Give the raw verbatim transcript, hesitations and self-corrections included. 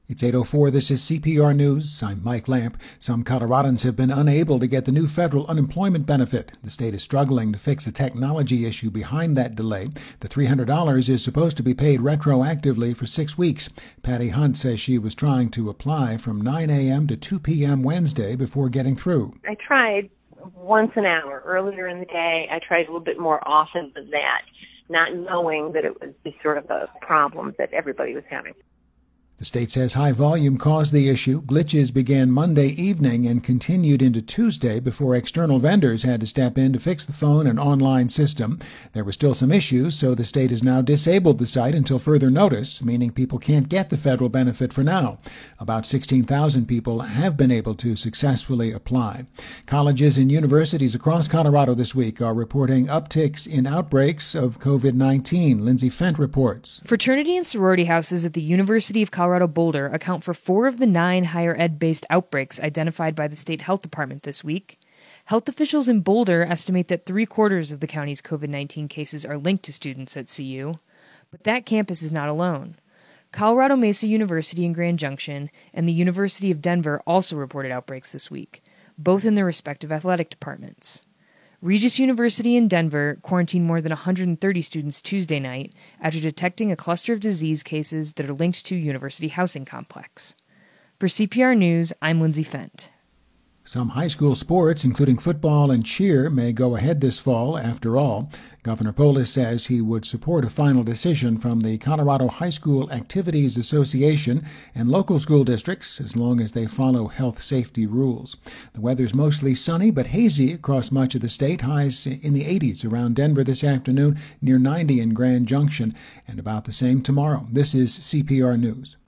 It's eight oh four. This is C P R News. I'm Mike Lamp. Some Coloradans have been unable to get the new federal unemployment benefit. The state is struggling to fix a technology issue behind that delay. The three hundred dollars is supposed to be paid retroactively for six weeks. Patty Hunt says she was trying to apply from nine a.m. to two p.m. Wednesday before getting through. I tried once an hour earlier in the day. I tried a little bit more often than that, not knowing that it was just sort of a problem that everybody was having. The state says high volume caused the issue. Glitches began Monday evening and continued into Tuesday before external vendors had to step in to fix the phone and online system. There were still some issues, so the state has now disabled the site until further notice, meaning people can't get the federal benefit for now. About sixteen thousand people have been able to successfully apply. Colleges and universities across Colorado this week are reporting upticks in outbreaks of covid nineteen. Lindsay Fent reports. Fraternity and sorority houses at the University of Colorado Boulder account for four of the nine higher ed-based outbreaks identified by the state health department this week. Health officials in Boulder estimate that three-quarters of the county's covid nineteen cases are linked to students at C U. But that campus is not alone. Colorado Mesa University in Grand Junction and the University of Denver also reported outbreaks this week, both in their respective athletic departments. Regis University in Denver quarantined more than one hundred thirty students Tuesday night after detecting a cluster of disease cases that are linked to University Housing Complex. For C P R News, I'm Lindsay Fent. Some high school sports, including football and cheer, may go ahead this fall. After all, Governor Polis says he would support a final decision from the Colorado High School Activities Association and local school districts as long as they follow health safety rules. The weather's mostly sunny but hazy across much of the state. Highs in the eighties around Denver this afternoon, near ninety in Grand Junction, and about the same tomorrow. This is C P R News.